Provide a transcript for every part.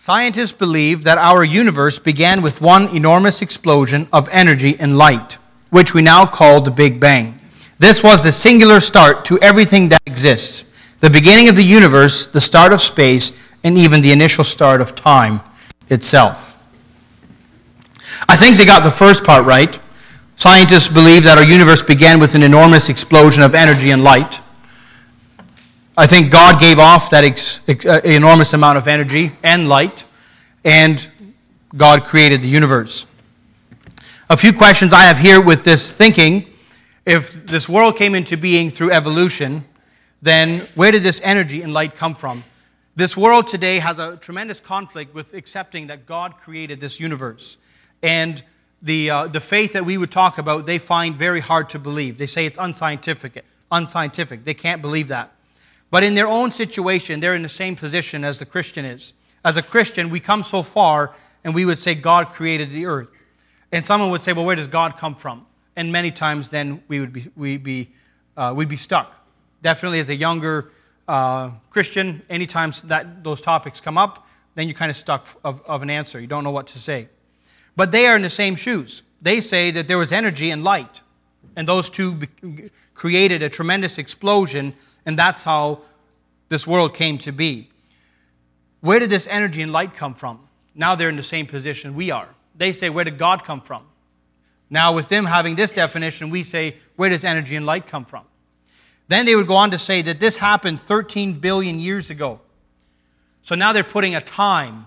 Scientists believe that our universe began with one enormous explosion of energy and light, which we now call the Big Bang. This was the singular start to everything that exists, the beginning of the universe, the start of space, and even the initial start of time itself. I think they got the first part right. Scientists believe that our universe began with an enormous explosion of energy and light. I think God gave off that enormous amount of energy and light, and God created the universe. A few questions I have here with this thinking. If this world came into being through evolution, then where did this energy and light come from? This world today has a tremendous conflict with accepting that God created this universe. And the faith that we would talk about, they find very hard to believe. They say it's unscientific. They can't believe that. But in their own situation, they're in the same position as the Christian is. As a Christian, we come so far, and we would say God created the earth. And someone would say, well, where does God come from? And many times then we'd be stuck. Definitely as a younger Christian, anytime those topics come up, then you're kind of stuck of an answer. You don't know what to say. But they are in the same shoes. They say that there was energy and light, and those two created a tremendous explosion, and that's how this world came to be. Where did this energy and light come from? Now they're in the same position we are. They say, where did God come from? Now with them having this definition, we say, where does energy and light come from? Then they would go on to say that this happened 13 billion years ago. So now they're putting time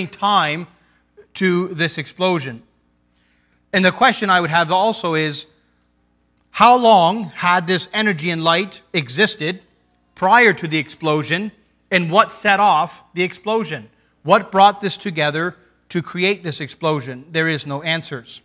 to this explosion. And the question I would have also is, how long had this energy and light existed prior to the explosion, and what set off the explosion? What brought this together to create this explosion? There is no answers.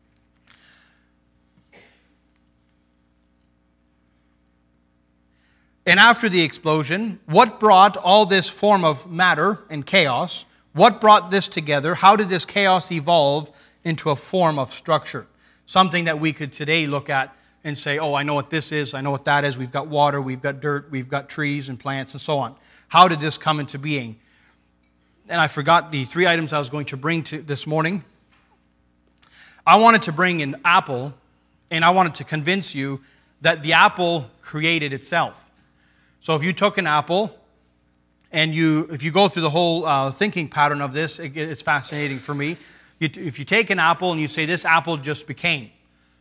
And after the explosion, what brought all this form of matter and chaos? What brought this together? How did this chaos evolve into a form of structure? Something that we could today look at and say, oh, I know what this is, I know what that is. We've got water, we've got dirt, we've got trees and plants and so on. How did this come into being? And I forgot the 3 items I was going to bring to this morning. I wanted to bring an apple, and I wanted to convince you that the apple created itself. So if you took an apple, and if you go through the whole thinking pattern of this, it's fascinating for me. If you take an apple and you say, this apple just became.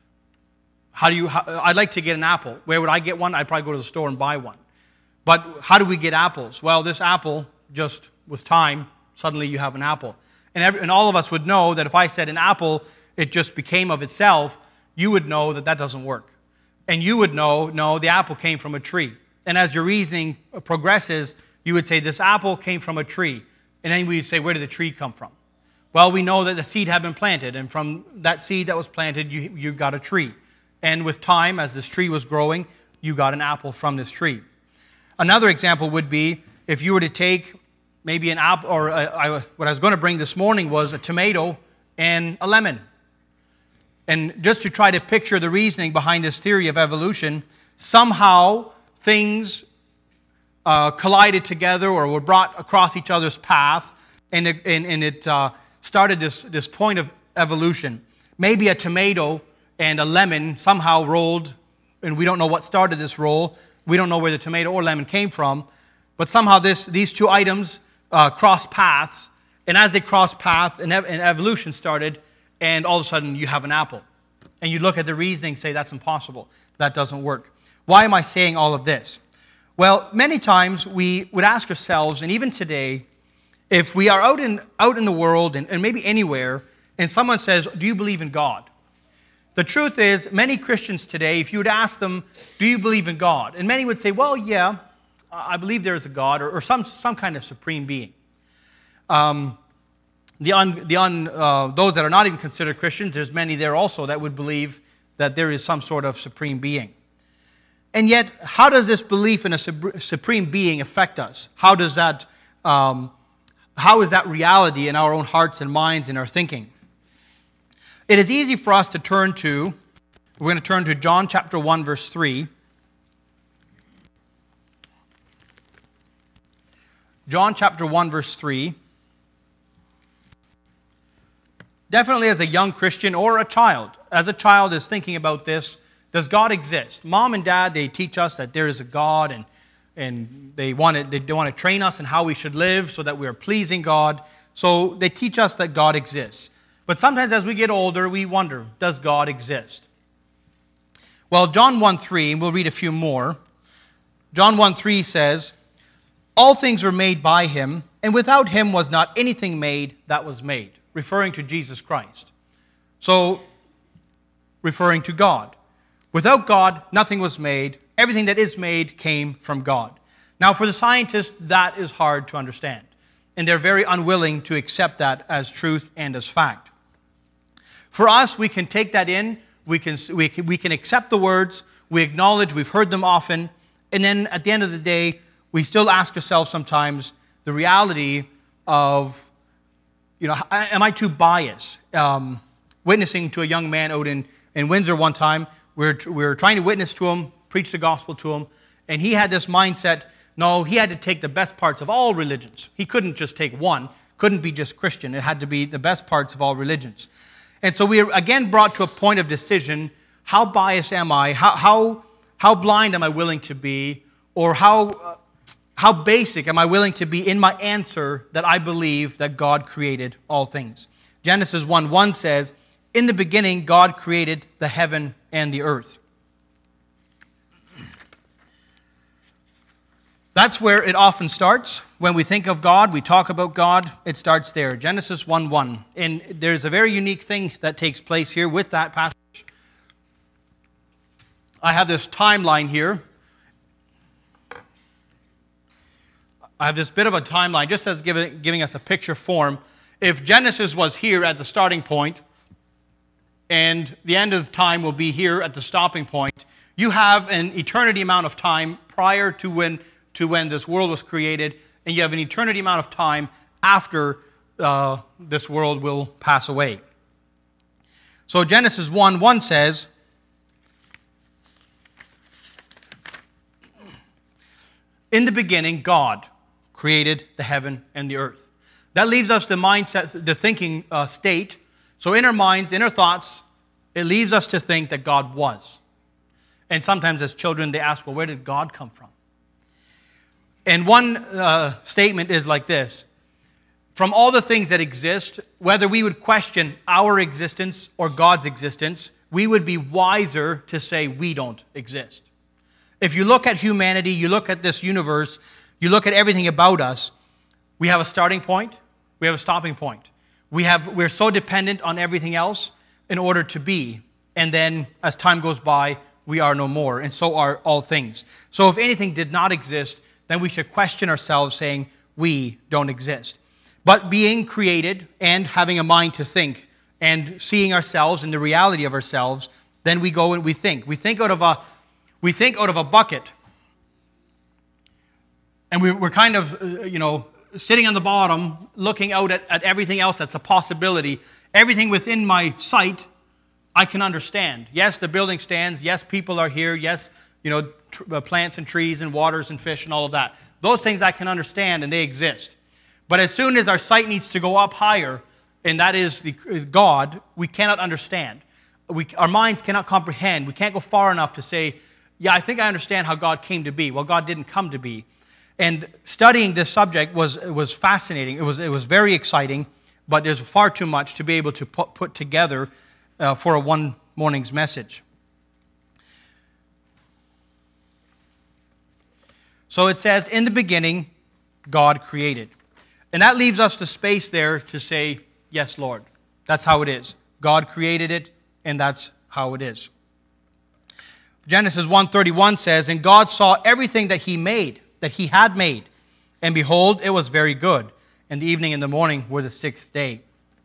I'd like to get an apple. Where would I get one? I'd probably go to the store and buy one. But how do we get apples? Well, this apple, just with time, suddenly you have an apple. And all of us would know that if I said an apple, it just became of itself, you would know that doesn't work. And you would know, no, the apple came from a tree. And as your reasoning progresses, you would say this apple came from a tree. And then we'd say, where did the tree come from? Well, we know that the seed had been planted. And from that seed that was planted, you got a tree. And with time, as this tree was growing, you got an apple from this tree. Another example would be if you were to take maybe an apple, or what I was going to bring this morning was a tomato and a lemon. And just to try to picture the reasoning behind this theory of evolution, somehow things collided together or were brought across each other's path, and it started this point of evolution. Maybe a tomato and a lemon somehow rolled, and we don't know what started this roll. We don't know where the tomato or lemon came from, but somehow these 2 items crossed paths, and as they crossed paths, an evolution started, and all of a sudden you have an apple. And you look at the reasoning and say, that's impossible. That doesn't work. Why am I saying all of this? Well, many times we would ask ourselves, and even today, if we are out in the world and maybe anywhere, and someone says, do you believe in God? The truth is, many Christians today, if you would ask them, do you believe in God? And many would say, well, yeah, I believe there is a God or some kind of supreme being. Those that are not even considered Christians, there's many there also that would believe that there is some sort of supreme being. And yet, how does this belief in a supreme being affect us? How is that reality in our own hearts and minds and our thinking? It is easy for us to we're going to turn to John chapter 1, verse 3. John chapter 1, verse 3. definitely as a young Christian or a child, as a child is thinking about this, does God exist? Mom and dad, they teach us that there is a God, and they want to train us in how we should live so that we are pleasing God. So they teach us that God exists. But sometimes as we get older, we wonder, does God exist? Well, John 1:3, and we'll read a few more. John 1:3 says, all things were made by him, and without him was not anything made that was made, referring to Jesus Christ. So, referring to God. Without God, nothing was made. Everything that is made came from God. Now, for the scientists, that is hard to understand, and they're very unwilling to accept that as truth and as fact. For us, we can take that in. We can accept the words, we acknowledge, we've heard them often, and then at the end of the day, we still ask ourselves sometimes the reality of, am I too biased? Witnessing to a young man out in Windsor one time, we were trying to witness to him, preach the gospel to him, and he had this mindset, no, he had to take the best parts of all religions. He couldn't just take one, couldn't be just Christian. It had to be the best parts of all religions. And so we are again brought to a point of decision. How biased am I? How blind am I willing to be? Or how basic am I willing to be in my answer that I believe that God created all things? Genesis 1:1 says, in the beginning God created the heaven and the earth. That's where it often starts. When we think of God, we talk about God, it starts there. Genesis 1:1. And there's a very unique thing that takes place here with that passage. I have this timeline here. I have this bit of a timeline, just as giving us a picture form. If Genesis was here at the starting point, and the end of time will be here at the stopping point, you have an eternity amount of time prior to when this world was created, and you have an eternity amount of time after this world will pass away. So Genesis 1:1 says, in the beginning, God created the heaven and the earth. That leaves us the mindset, the thinking state. So in our minds, in our thoughts, it leaves us to think that God was. And sometimes as children, they ask, well, where did God come from? And one statement is like this. From all the things that exist, whether we would question our existence or God's existence, we would be wiser to say we don't exist. If you look at humanity, you look at this universe, you look at everything about us, we have a starting point, we have a stopping point. We're so dependent on everything else in order to be. And then as time goes by, we are no more, and so are all things. So if anything did not exist, then we should question ourselves saying we don't exist. But being created and having a mind to think and seeing ourselves and the reality of ourselves, then we go and we think. We think out of a bucket. And we're kind of, sitting on the bottom, looking out at everything else that's a possibility. Everything within my sight, I can understand. Yes, the building stands. Yes, people are here. Yes, plants and trees and waters and fish and all of that. Those things I can understand and they exist. But as soon as our sight needs to go up higher, and that is God, we cannot understand. Our minds cannot comprehend. We can't go far enough to say, yeah, I think I understand how God came to be. Well, God didn't come to be. And studying this subject was fascinating. It was very exciting, but there's far too much to be able to put together for a one morning's message. So it says, in the beginning, God created. And that leaves us the space there to say, yes, Lord. That's how it is. God created it, and that's how it is. Genesis 1:31 says, and God saw everything that he had made, and behold, it was very good. And the evening and the morning were the sixth day.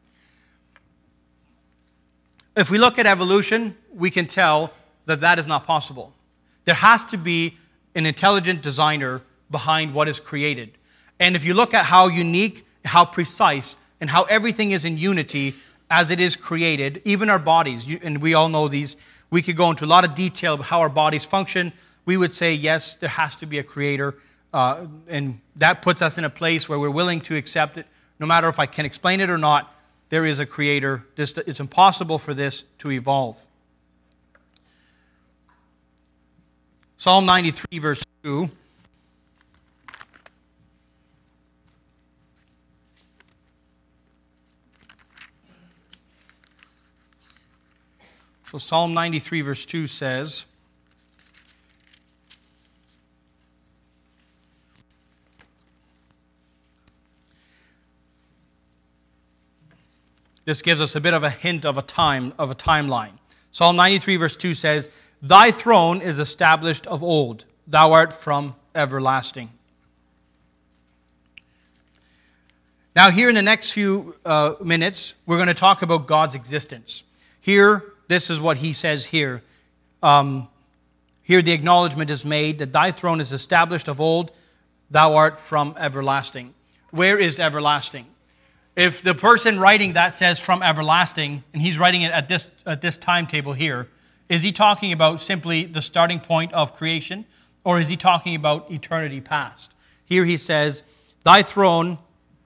If we look at evolution, we can tell that that is not possible. There has to be an intelligent designer behind what is created. And if you look at how unique, how precise, and how everything is in unity as it is created, even our bodies, and we all know these, we could go into a lot of detail about how our bodies function. We would say, yes, there has to be a creator, and that puts us in a place where we're willing to accept it, no matter if I can explain it or not. there is a creator. It's impossible for this to evolve. Psalm 93, verse 2. So Psalm 93, verse 2 says, this gives us a bit of a hint of a timeline. Psalm 93, verse 2 says, "Thy throne is established of old. Thou art from everlasting." Now here in the next few minutes, we're going to talk about God's existence. Here, this is what he says here. Here the acknowledgement is made that thy throne is established of old. Thou art from everlasting. Where is everlasting? If the person writing that says from everlasting, and he's writing it at this timetable here, is he talking about simply the starting point of creation, or is he talking about eternity past? Here he says, Thy throne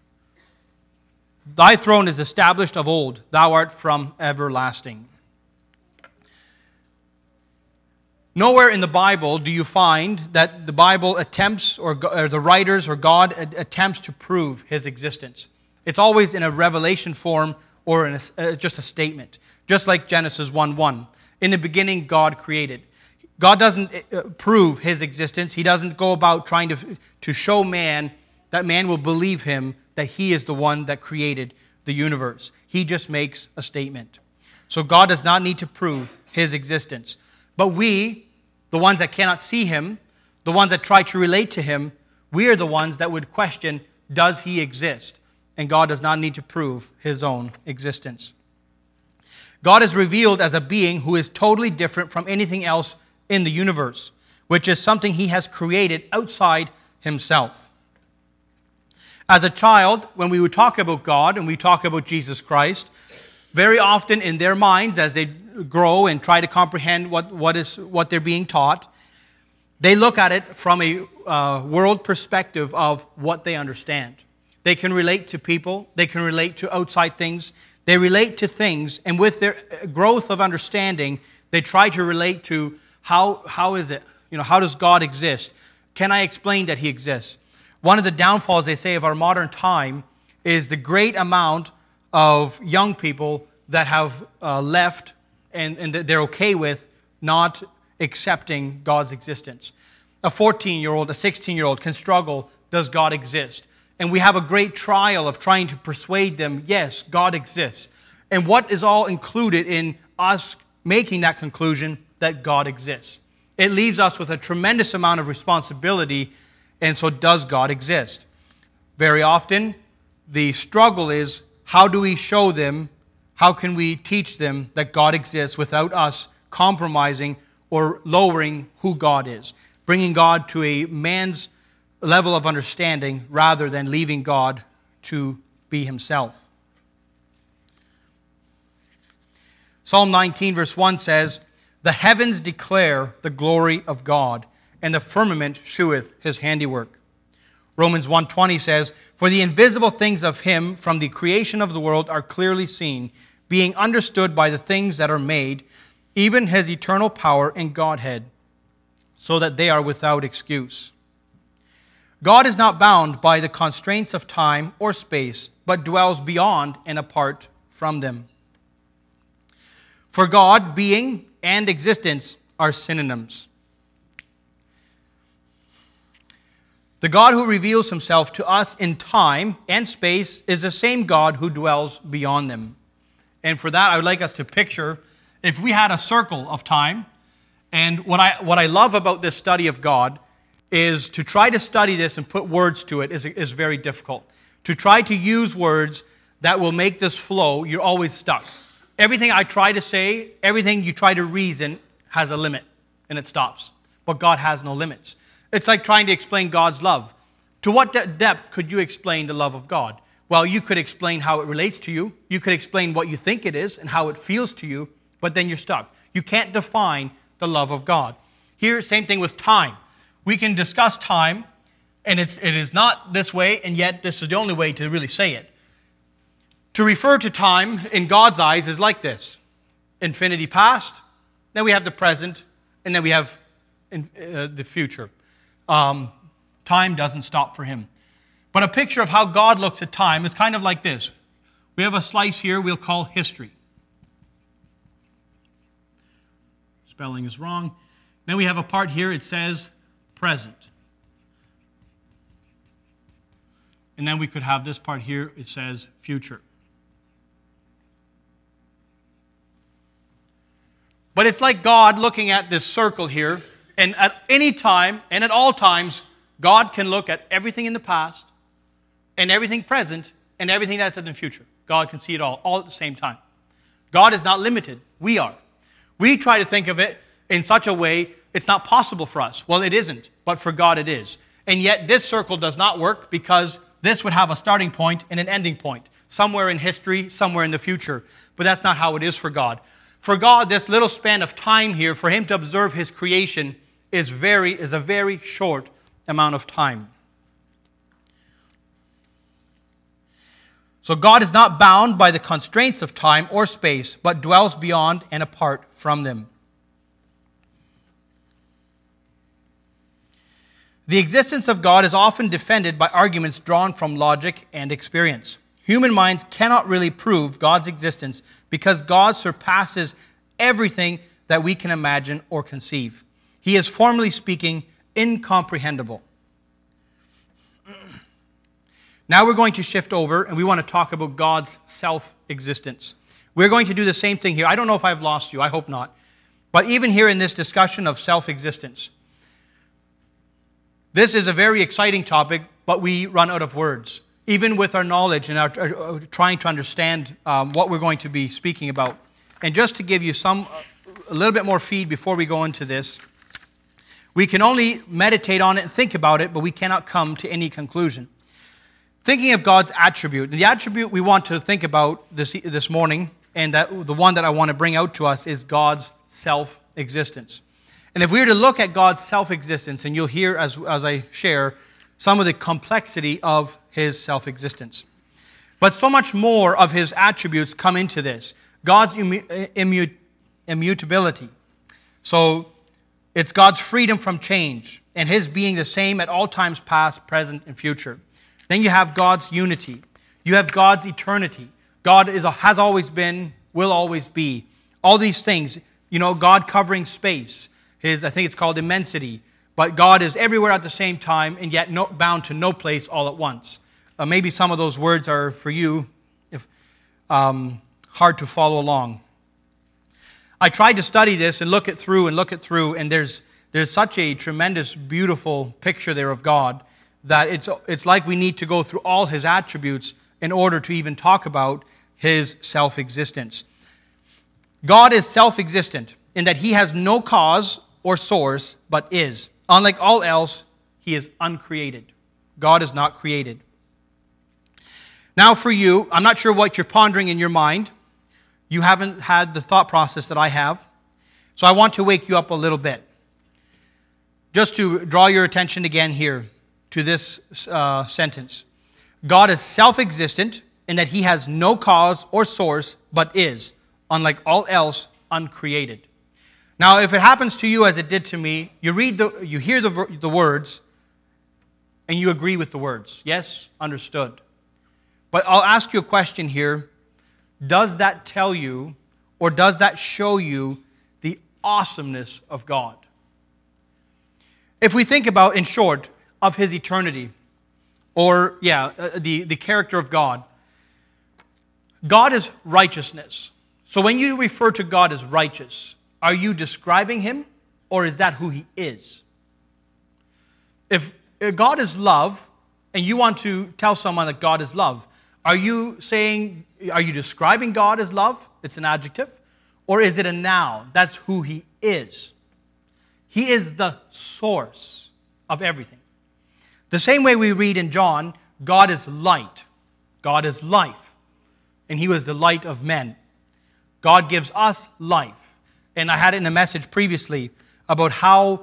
is established of old. Thou art from everlasting. Nowhere in the Bible do you find that the Bible attempts, or the writers or God attempts to prove his existence. It's always in a revelation form or in just a statement. Just like Genesis 1:1. In the beginning, God created. God doesn't prove his existence. He doesn't go about trying to show man that man will believe him that he is the one that created the universe. He just makes a statement. So God does not need to prove his existence. But we, the ones that cannot see him, the ones that try to relate to him, we are the ones that would question, does he exist? And God does not need to prove his own existence. God is revealed as a being who is totally different from anything else in the universe, which is something he has created outside himself. As a child, when we would talk about God and we talk about Jesus Christ, very often in their minds, as they grow and try to comprehend what they're being taught, they look at it from a world perspective of what they understand. They can relate to people. They can relate to outside things. They relate to things, and with their growth of understanding, they try to relate to how is it? How does God exist? Can I explain that he exists? One of the downfalls, they say, of our modern time is the great amount of young people that have left and they're okay with not accepting God's existence. A 14-year-old, a 16-year-old can struggle, does God exist? And we have a great trial of trying to persuade them, yes, God exists. And what is all included in us making that conclusion that God exists? It leaves us with a tremendous amount of responsibility, and so does God exist? Very often, the struggle is, how do we show them, how can we teach them that God exists without us compromising or lowering who God is? Bringing God to a man's level of understanding rather than leaving God to be himself. Psalm 19 verse 1 says, "The heavens declare the glory of God, and the firmament sheweth his handiwork." Romans 1:20 says, "For the invisible things of him from the creation of the world are clearly seen, being understood by the things that are made, even his eternal power and Godhead, so that they are without excuse." God is not bound by the constraints of time or space, but dwells beyond and apart from them. For God, being and existence are synonyms. The God who reveals himself to us in time and space is the same God who dwells beyond them. And for that, I would like us to picture, if we had a circle of time, and what I love about this study of God is to try to study this and put words to it is very difficult. To try to use words that will make this flow, you're always stuck. Everything I try to say, everything you try to reason has a limit, and it stops. But God has no limits. It's like trying to explain God's love. To what depth could you explain the love of God? Well, you could explain how it relates to you. You could explain what you think it is and how it feels to you, but then you're stuck. You can't define the love of God. Here, same thing with time. We can discuss time, and it is not this way, and yet this is the only way to really say it. To refer to time in God's eyes is like this. Infinity past, then we have the present, and then we have the future. Time doesn't stop for him. But a picture of how God looks at time is kind of like this. We have a slice here we'll call history. Spelling is wrong. Then we have a part here, it says present. And then we could have this part here, it says future. But it's like God looking at this circle here, and at any time and at all times, God can look at everything in the past and everything present and everything that's in the future. God can see it all at the same time. God is not limited. We are. We try to think of it in such a way it's not possible for us. Well, it isn't, but for God it is. And yet this circle does not work because this would have a starting point and an ending point, somewhere in history, somewhere in the future. But that's not how it is for God. For God, this little span of time here, for him to observe his creation is a very short amount of time. So God is not bound by the constraints of time or space, but dwells beyond and apart from them. The existence of God is often defended by arguments drawn from logic and experience. Human minds cannot really prove God's existence because God surpasses everything that we can imagine or conceive. He is, formally speaking, incomprehensible. Now we're going to shift over and we want to talk about God's self-existence. We're going to do the same thing here. I don't know if I've lost you. I hope not. But even here in this discussion of self-existence, this is a very exciting topic, but we run out of words. Even with our knowledge and our trying to understand what we're going to be speaking about. And just to give you a little bit more feed before we go into this, we can only meditate on it and think about it, but we cannot come to any conclusion. Thinking of God's attribute, the attribute we want to think about this morning, and the one that I want to bring out to us is God's self-existence. And if we were to look at God's self-existence, and you'll hear as I share some of the complexity of his self-existence. But so much more of his attributes come into this. God's immutability. So it's God's freedom from change and his being the same at all times past, present, and future. Then you have God's unity. You have God's eternity. God has always been, will always be. All these things, God covering space. I think it's called immensity. But God is everywhere at the same time and yet bound to no place all at once. Maybe some of those words are for you, hard to follow along. I tried to study this and look it through, and there's such a tremendous, beautiful picture there of God that it's like we need to go through all his attributes in order to even talk about his self-existence. God is self-existent in that he has no cause or source, but is. Unlike all else, he is uncreated. God is not created. Now for you, I'm not sure what you're pondering in your mind. You haven't had the thought process that I have. So I want to wake you up a little bit. Just to draw your attention again here to this sentence. God is self-existent in that he has no cause or source, but is, unlike all else, uncreated. Now, if it happens to you as it did to me, you hear the words, and you agree with the words. Yes, understood. But I'll ask you a question here. Does that tell you, or does that show you the awesomeness of God? If we think about, in short, of his eternity, or, the character of God, God is righteousness. So when you refer to God as righteous, are you describing him, or is that who he is? If God is love, and you want to tell someone that God is love, are you describing God as love? It's an adjective. Or is it a noun? That's who he is. He is the source of everything. The same way we read in John, God is light. God is life. And he was the light of men. God gives us life. And I had it in a message previously about how,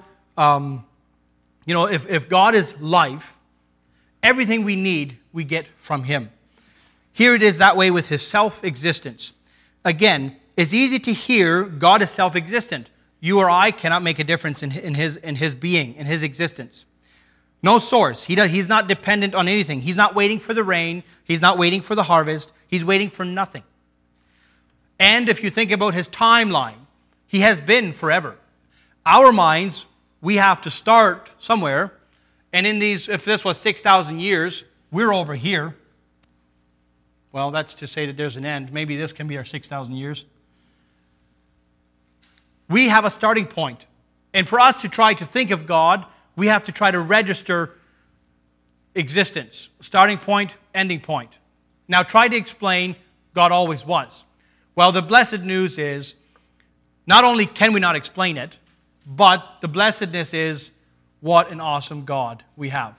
if God is life, everything we need, we get from him. Here it is that way with his self-existence. Again, it's easy to hear God is self-existent. You or I cannot make a difference in his being, in his existence. No source. He's not dependent on anything. He's not waiting for the rain. He's not waiting for the harvest. He's waiting for nothing. And if you think about his timeline, he has been forever. Our minds, we have to start somewhere. And in these, if this was 6,000 years, we're over here. Well, that's to say that there's an end. Maybe this can be our 6,000 years. We have a starting point. And for us to try to think of God, we have to try to register existence. Starting point, ending point. Now try to explain God always was. Well, the blessed news is, not only can we not explain it, but the blessedness is, what an awesome God we have.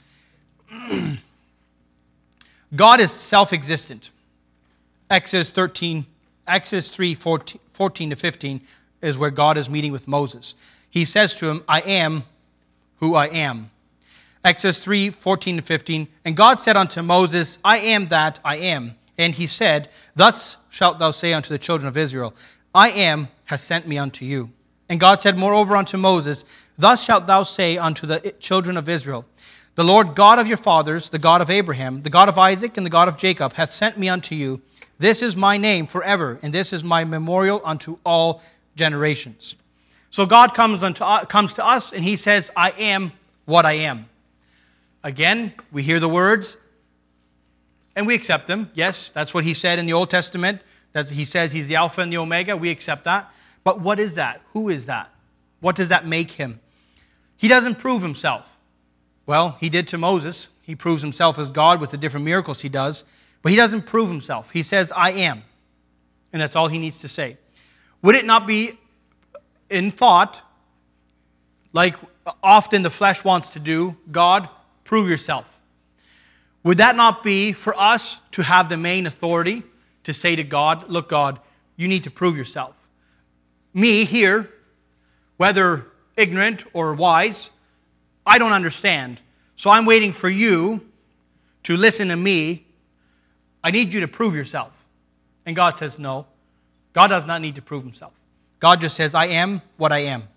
God is self-existent. Exodus 3, 14 to 15 is where God is meeting with Moses. He says to him, I am who I am. Exodus 3, 14 to 15. And God said unto Moses, I am that I am. And he said, Thus shalt thou say unto the children of Israel, I am has sent me unto you. And God said moreover unto Moses, Thus shalt thou say unto the children of Israel, The Lord God of your fathers, the God of Abraham, the God of Isaac, and the God of Jacob, hath sent me unto you. This is my name forever, and this is my memorial unto all generations. So God comes to us, and he says, I am what I am. Again, we hear the words, and we accept them. Yes, that's what he said in the Old Testament. That he says he's the Alpha and the Omega. We accept that. But what is that? Who is that? What does that make him? He doesn't prove himself. Well, he did to Moses. He proves himself as God with the different miracles he does. But he doesn't prove himself. He says, I am. And that's all he needs to say. Would it not be in thought, like often the flesh wants to do, God, prove yourself? Would that not be for us to have the main authority to say to God, look, God, you need to prove yourself. Me here, whether ignorant or wise, I don't understand. So I'm waiting for you to listen to me. I need you to prove yourself. And God says, no. God does not need to prove himself. God just says, I am what I am.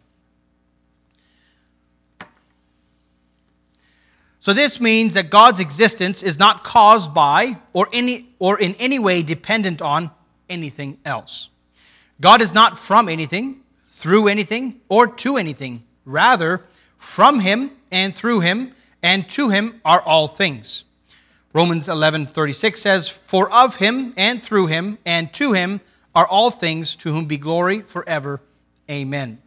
So this means that God's existence is not caused by or in any way dependent on anything else. God is not from anything, through anything, or to anything. Rather, from him and through him and to him are all things. Romans 11:36 says, For of him and through him and to him are all things, to whom be glory forever. Amen.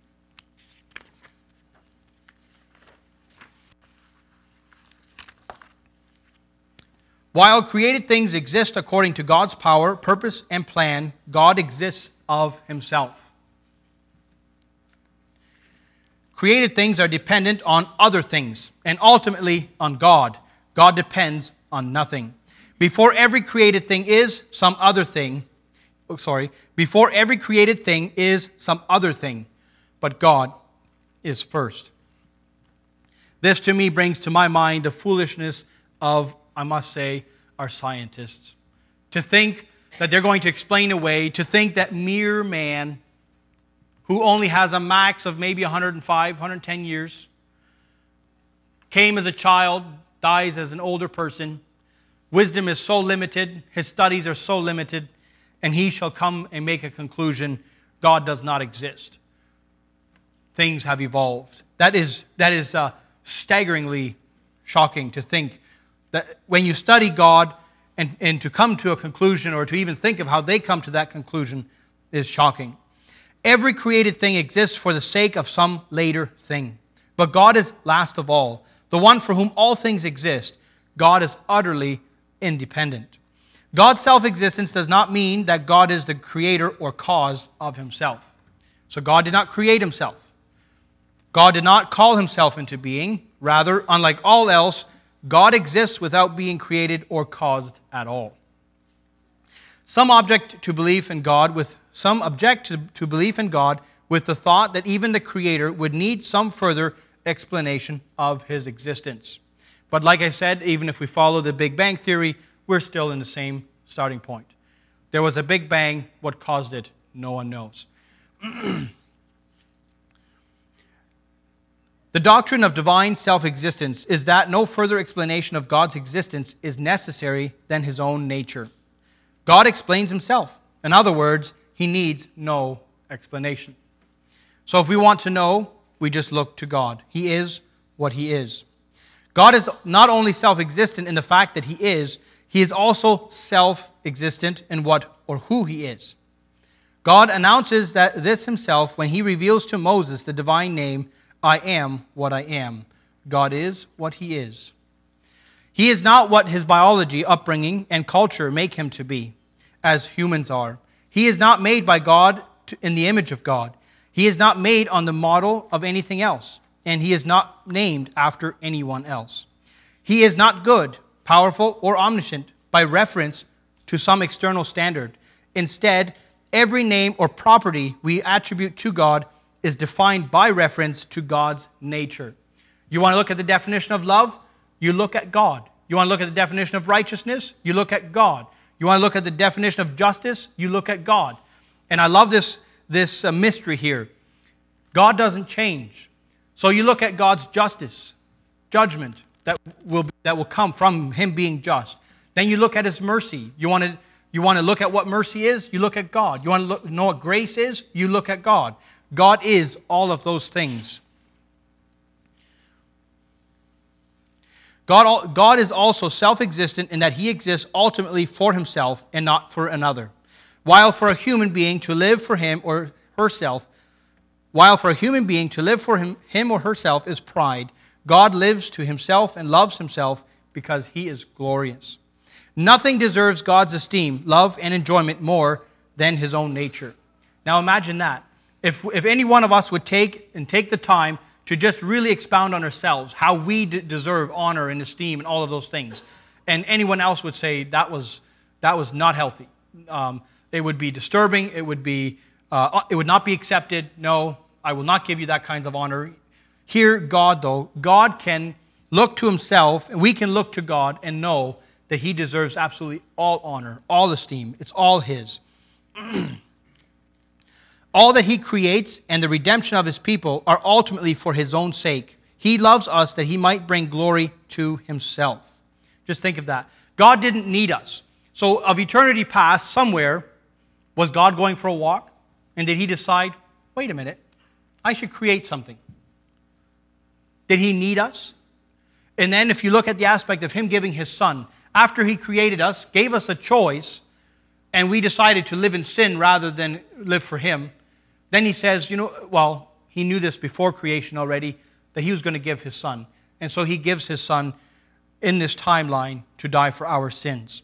While created things exist according to God's power, purpose, and plan, God exists of himself. Created things are dependent on other things and ultimately on God. God depends on nothing. Before every created thing is some other thing. Before every created thing is some other thing, but God is first. This to me brings to my mind the foolishness of, I must say, our scientists. To think that they're going to explain away, to think that mere man, who only has a max of maybe 105, 110 years, came as a child, dies as an older person, wisdom is so limited, his studies are so limited, and he shall come and make a conclusion, God does not exist. Things have evolved. That is staggeringly shocking to think that when you study God and to come to a conclusion or to even think of how they come to that conclusion is shocking. Every created thing exists for the sake of some later thing. But God is last of all, the one for whom all things exist. God is utterly independent. God's self-existence does not mean that God is the creator or cause of himself. So God did not create himself. God did not call himself into being. Rather, unlike all else, God exists without being created or caused at all. Some object to belief in God with the thought that even the Creator would need some further explanation of his existence. But like I said, even if we follow the Big Bang Theory, we're still in the same starting point. There was a big bang. What caused it? No one knows. The doctrine of divine self-existence is that no further explanation of God's existence is necessary than his own nature. God explains himself. In other words, he needs no explanation. So if we want to know, we just look to God. He is what he is. God is not only self-existent in the fact that he is also self-existent in what or who he is. God announces that this himself when he reveals to Moses the divine name, I am what I am. God is what he is. He is not what his biology, upbringing, and culture make him to be, as humans are. He is not made by God in the image of God. He is not made on the model of anything else, and he is not named after anyone else. He is not good, powerful, or omniscient by reference to some external standard. Instead, every name or property we attribute to God is defined by reference to God's nature. You want to look at the definition of love? You look at God. You want to look at the definition of righteousness? You look at God. You want to look at the definition of justice? You look at God. And I love this mystery here. God doesn't change. So you look at God's justice, judgment that will come from him being just. Then you look at his mercy. You want to look at what mercy is? You look at God. You want to know what grace is? You look at God. God is all of those things. God is also self-existent in that he exists ultimately for himself and not for another. While for a human being to live for him or herself is pride, God lives to himself and loves himself because he is glorious. Nothing deserves God's esteem, love, and enjoyment more than his own nature. Now imagine that. If any one of us would take the time to just really expound on ourselves, how we deserve honor and esteem and all of those things, and anyone else would say that was not healthy. It would be disturbing. It would not be accepted. No, I will not give you that kind of honor. Here, God, though, God can look to himself, and we can look to God and know that he deserves absolutely all honor, all esteem. It's all his. All that he creates and the redemption of his people are ultimately for his own sake. He loves us that he might bring glory to himself. Just think of that. God didn't need us. So of eternity past, somewhere, was God going for a walk? And did he decide, wait a minute, I should create something? Did he need us? And then if you look at the aspect of him giving his son, after he created us, gave us a choice, and we decided to live in sin rather than live for him, then he says, he knew this before creation already, that he was going to give his son. And so he gives his son in this timeline to die for our sins.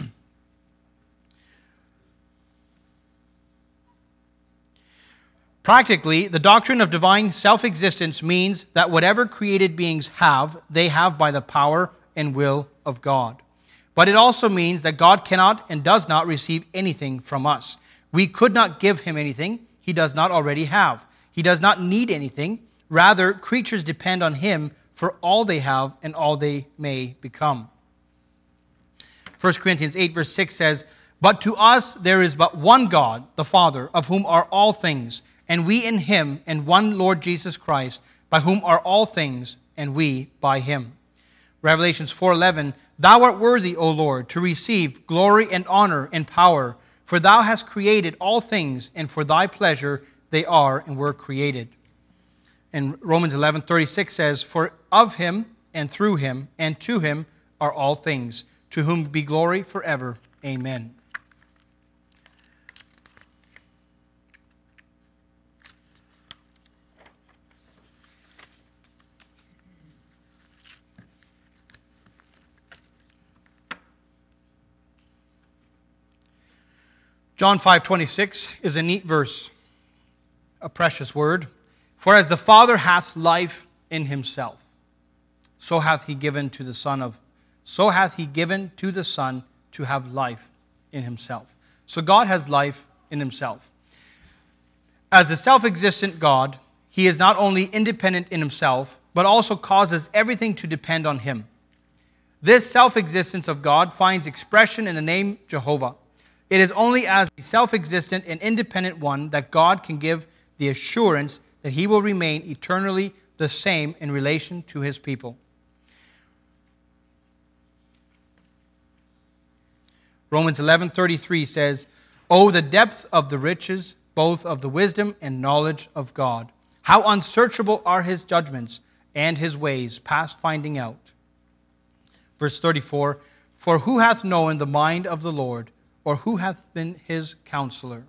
Practically, the doctrine of divine self-existence means that whatever created beings have, they have by the power and will of God. But it also means that God cannot and does not receive anything from us. We could not give him anything he does not already have. He does not need anything. Rather, creatures depend on him for all they have and all they may become. 1 Corinthians 8 verse 6 says, "But to us there is but one God, the Father, of whom are all things, and we in him, and one Lord Jesus Christ, by whom are all things, and we by him." Revelations 4:11, "Thou art worthy, O Lord, to receive glory and honor and power, for thou hast created all things, and for thy pleasure they are and were created." And Romans 11:36 says, "For of him, and through him, and to him are all things, to whom be glory forever. Amen." John 5:26 is a neat verse, a precious word. "For as the Father hath life in himself, so hath he given to the Son to have life in himself." So God has life in himself. As the self-existent God, he is not only independent in himself, but also causes everything to depend on him. This self-existence of God finds expression in the name Jehovah. It is only as a self-existent and independent one that God can give the assurance that he will remain eternally the same in relation to his people. Romans 11:33 says, "Oh, the depth of the riches, both of the wisdom and knowledge of God. How unsearchable are his judgments and his ways, past finding out." Verse 34, "For who hath known the mind of the Lord, or who hath been his counselor?"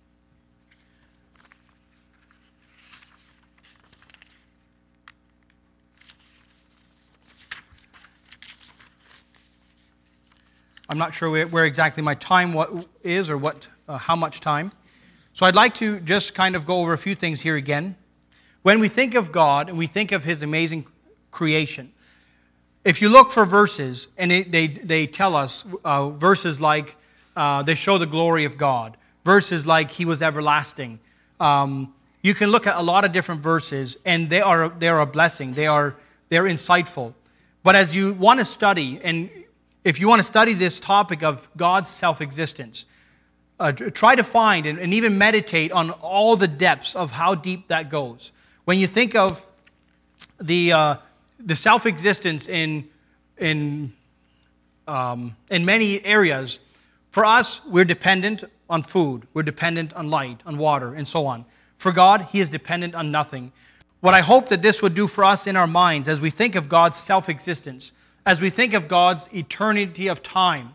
I'm not sure where exactly my time is or how much time. So I'd like to just kind of go over a few things here again. When we think of God and we think of his amazing creation, if you look for verses, and they tell us verses like they show the glory of God, verses like he was everlasting. You can look at a lot of different verses, and they are a blessing. They're insightful. But as you want to study, and if you want to study this topic of God's self-existence, try to find and even meditate on all the depths of how deep that goes. When you think of the self-existence in many areas, for us, we're dependent on food, we're dependent on light, on water, and so on. For God, he is dependent on nothing. What I hope that this would do for us in our minds as we think of God's self-existence, as we think of God's eternity of time,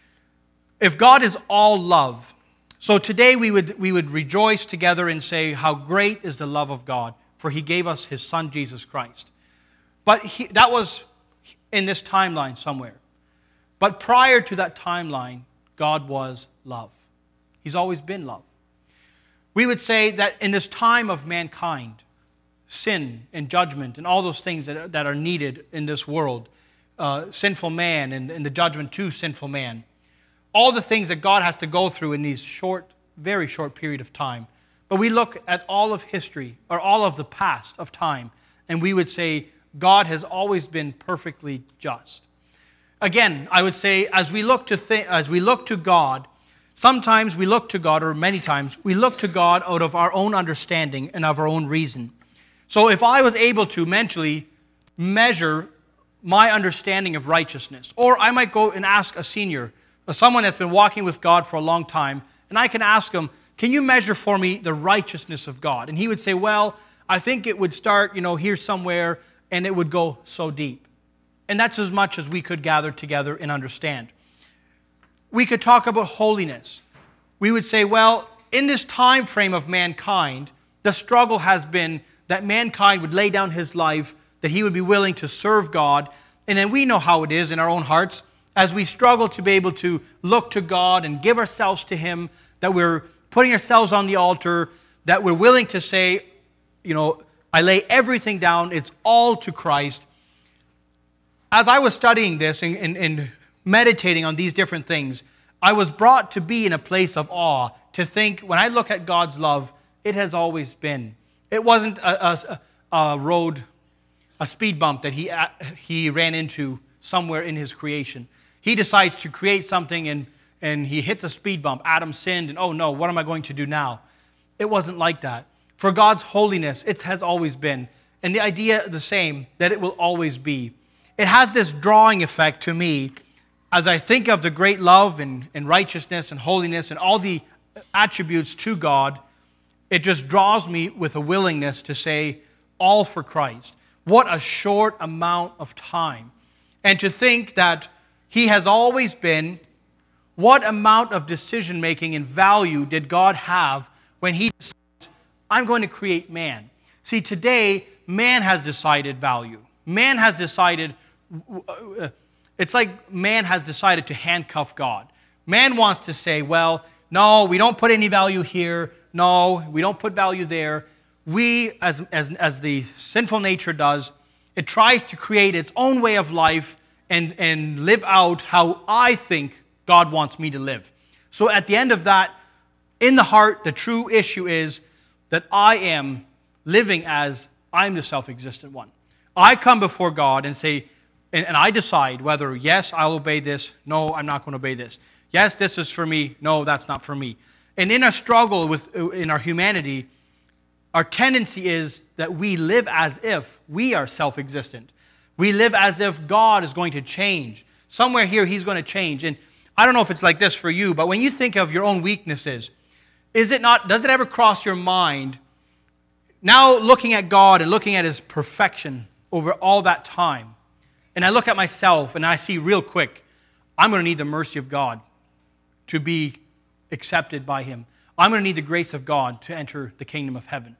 if God is all love, so today we would rejoice together and say how great is the love of God, for he gave us his son Jesus Christ. But that was in this timeline somewhere. But prior to that timeline, God was love. He's always been love. We would say that in this time of mankind, sin and judgment and all those things that are needed in this world, sinful man and the judgment to sinful man, all the things that God has to go through in these very short period of time. But we look at all of history, or all of the past of time, and we would say God has always been perfectly just. Again, I would say as we look to God, sometimes we look to God, or many times we look to God out of our own understanding and of our own reason. So if I was able to mentally measure my understanding of righteousness, or I might go and ask a senior, someone that's been walking with God for a long time, and I can ask him, can you measure for me the righteousness of God? And he would say, well, I think it would start, here somewhere, and it would go so deep. And that's as much as we could gather together and understand. We could talk about holiness. We would say, well, in this time frame of mankind, the struggle has been that mankind would lay down his life, that he would be willing to serve God. And then we know how it is in our own hearts, as we struggle to be able to look to God and give ourselves to him, that we're putting ourselves on the altar, that we're willing to say, I lay everything down, it's all to Christ. As I was studying this and meditating on these different things, I was brought to be in a place of awe, to think, when I look at God's love, it has always been. It wasn't a speed bump that he ran into somewhere in his creation. He decides to create something and he hits a speed bump. Adam sinned, and oh no, what am I going to do now? It wasn't like that. For God's holiness, it has always been. And the idea the same, that it will always be. It has this drawing effect to me as I think of the great love and righteousness and holiness and all the attributes to God. It just draws me with a willingness to say, all for Christ. What a short amount of time. And to think that he has always been, what amount of decision-making and value did God have when he decided, I'm going to create man? See, today, man has decided value. Man has decided, it's like man has decided to handcuff God. Man wants to say, well, no, we don't put any value here. No, we don't put value there. We, as the sinful nature does, it tries to create its own way of life and live out how I think God wants me to live. So at the end of that, in the heart, the true issue is that I am living as I'm the self-existent one. I come before God and say, And I decide whether, yes, I'll obey this. No, I'm not going to obey this. Yes, this is for me. No, that's not for me. And in our struggle in our humanity, our tendency is that we live as if we are self-existent. We live as if God is going to change. Somewhere here, he's going to change. And I don't know if it's like this for you, but when you think of your own weaknesses, does it ever cross your mind, now looking at God and looking at his perfection over all that time, and I look at myself and I see real quick, I'm going to need the mercy of God to be accepted by him. I'm going to need the grace of God to enter the kingdom of heaven.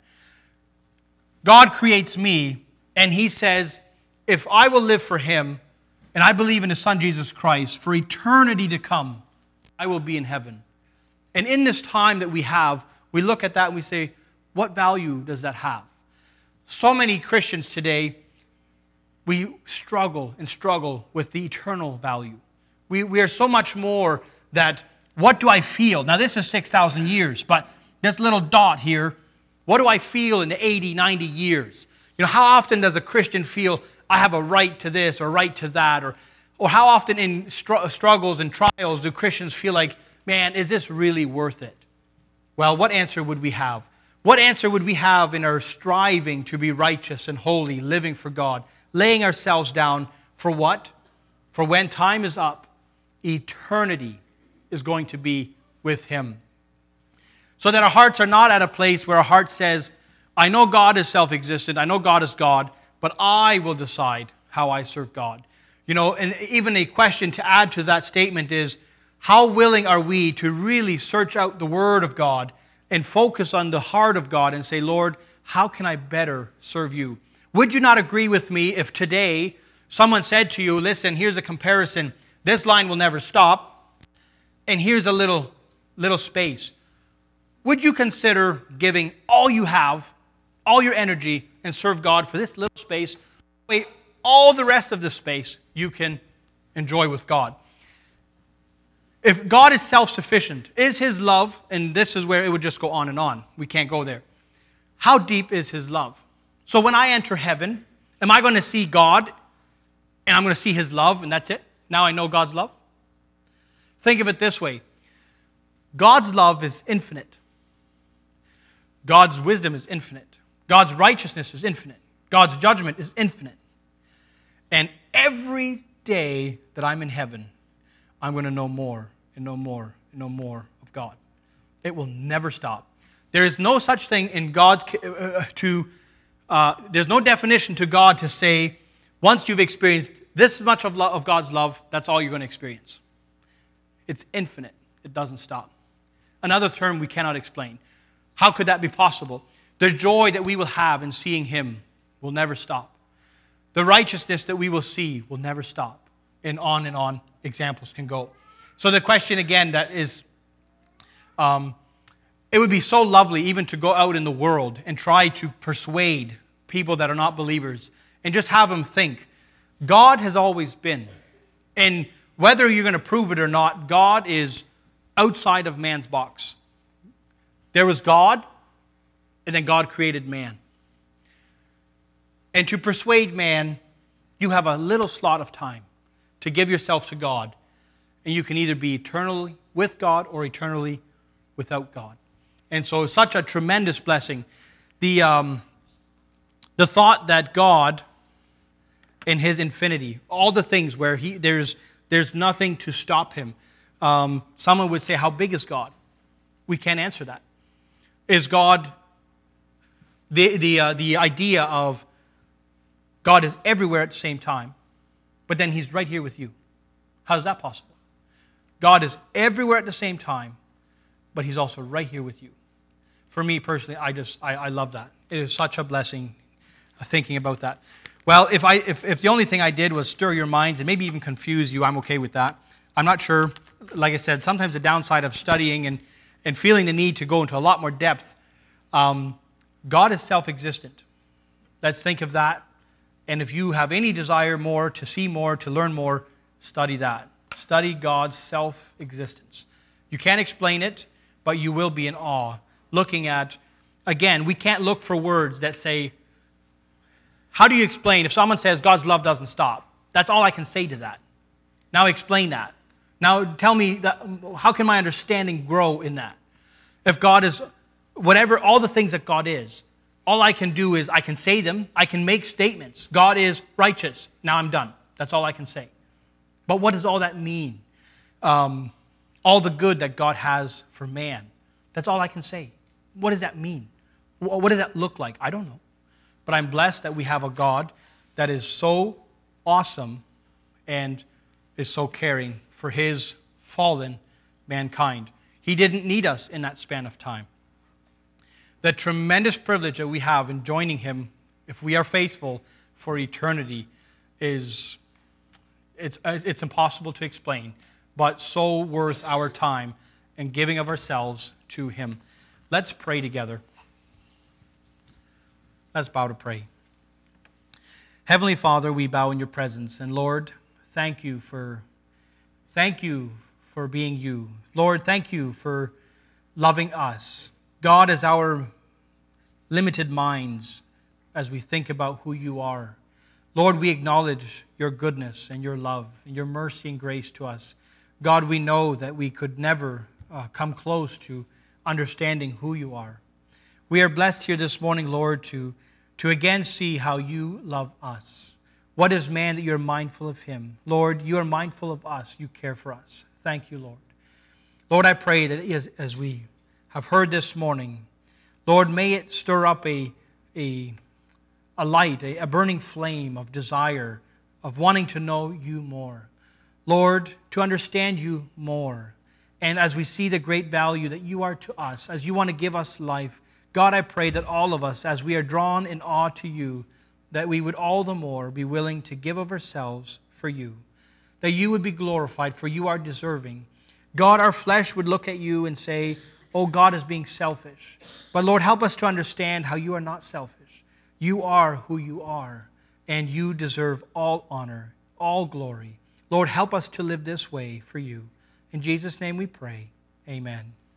God creates me, and he says, if I will live for him, and I believe in his son Jesus Christ, for eternity to come, I will be in heaven. And in this time that we have, we look at that and we say, what value does that have? So many Christians today, we struggle with the eternal value. We are so much more that, what do I feel? Now this is 6,000 years, but this little dot here, what do I feel in the 80, 90 years? You know, how often does a Christian feel, I have a right to this or right to that? Or how often in struggles and trials do Christians feel like, man, is this really worth it? Well, what answer would we have? What answer would we have in our striving to be righteous and holy, living for God, laying ourselves down for what? For when time is up, eternity is going to be with him. So that our hearts are not at a place where our heart says, I know God is self-existent, I know God is God, but I will decide how I serve God. You know, and even a question to add to that statement is, how willing are we to really search out the Word of God and focus on the heart of God and say, Lord, how can I better serve you? Would you not agree with me if today someone said to you, listen, here's a comparison. This line will never stop, and here's a little space. Would you consider giving all you have, all your energy, and serve God for this little space? Wait, all the rest of the space you can enjoy with God. If God is self-sufficient, is his love, and this is where it would just go on and on. We can't go there. How deep is his love? So when I enter heaven, am I going to see God and I'm going to see his love and that's it? Now I know God's love? Think of it this way. God's love is infinite. God's wisdom is infinite. God's righteousness is infinite. God's judgment is infinite. And every day that I'm in heaven, I'm going to know more and know more and know more of God. It will never stop. There is no such thing in God's there's no definition to God to say, once you've experienced this much of God's love, that's all you're going to experience. It's infinite. It doesn't stop. Another term we cannot explain. How could that be possible? The joy that we will have in seeing him will never stop. The righteousness that we will see will never stop. And on examples can go. So the question again that is, it would be so lovely even to go out in the world and try to persuade people that are not believers and just have them think, God has always been. And whether you're going to prove it or not, God is outside of man's box. There was God, and then God created man. And to persuade man, you have a little slot of time to give yourself to God, and you can either be eternally with God or eternally without God. And so such a tremendous blessing. The thought that God, in his infinity, all the things where there's nothing to stop him. Someone would say, how big is God? We can't answer that. Is God, the idea of God is everywhere at the same time, but then he's right here with you. How is that possible? God is everywhere at the same time, but he's also right here with you. For me personally, I love that. It is such a blessing thinking about that. Well, if the only thing I did was stir your minds and maybe even confuse you, I'm okay with that. I'm not sure. Like I said, sometimes the downside of studying and feeling the need to go into a lot more depth, God is self-existent. Let's think of that. And if you have any desire more, to see more, to learn more, study that. Study God's self-existence. You can't explain it, but you will be in awe. Looking at, again, we can't look for words that say, how do you explain if someone says God's love doesn't stop? That's all I can say to that. Now explain that. Now tell me, how can my understanding grow in that? If God is whatever, all the things that God is, all I can do is I can say them. I can make statements. God is righteous. Now I'm done. That's all I can say. But what does all that mean? All the good that God has for man. That's all I can say. What does that mean? What does that look like? I don't know. But I'm blessed that we have a God that is so awesome and is so caring for his fallen mankind. He didn't need us in that span of time. The tremendous privilege that we have in joining him, if we are faithful for eternity, it's impossible to explain, but so worth our time and giving of ourselves to him. Let's pray together. Let's bow to pray. Heavenly Father, we bow in your presence, and Lord, thank you for being you. Lord, thank you for loving us. God, as our limited minds, as we think about who you are, Lord, we acknowledge your goodness and your love and your mercy and grace to us. God, we know that we could never come close to understanding who you are. We are blessed here this morning, Lord, to again see how you love us. What is man that you're mindful of him? Lord, you are mindful of us. You care for us. Thank you, Lord. Lord, I pray that as we have heard this morning, Lord, may it stir up a light, a burning flame of desire, of wanting to know you more. Lord, to understand you more. And as we see the great value that you are to us, as you want to give us life, God, I pray that all of us, as we are drawn in awe to you, that we would all the more be willing to give of ourselves for you, that you would be glorified, for you are deserving. God, our flesh would look at you and say, oh, God is being selfish. But Lord, help us to understand how you are not selfish. You are who you are, and you deserve all honor, all glory. Lord, help us to live this way for you. In Jesus' name we pray. Amen.